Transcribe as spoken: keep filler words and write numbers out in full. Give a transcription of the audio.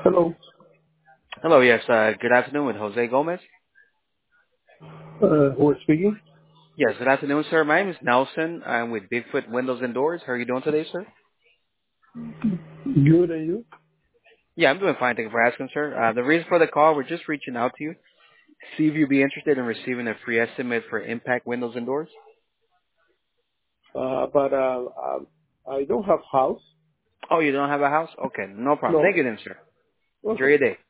Hello. Hello, yes. Uh, good afternoon with Jose Gomez. Uh, who is speaking? Yes, good afternoon, sir. My name is Nelson. I'm with Bigfoot Windows and Doors. How are you doing today, sir? Good, and you? Yeah, I'm doing fine. Thank you for asking, sir. Uh, the reason for the call, we're just reaching out to you, see if you'd be interested in receiving a free estimate for Impact Windows and Doors. Uh, but uh, um, I don't have house. Oh, you don't have a house? Okay, no problem. No. Thank you then, sir. Enjoy Okay. your day.